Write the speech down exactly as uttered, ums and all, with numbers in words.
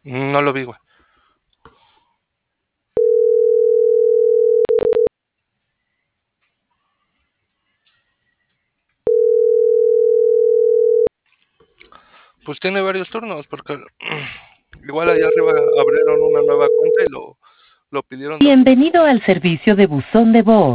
No lo vi, güey. Pues tiene varios turnos, porque igual allá arriba abrieron una nueva cuenta y lo, lo pidieron de Bienvenido al servicio de buzón de voz.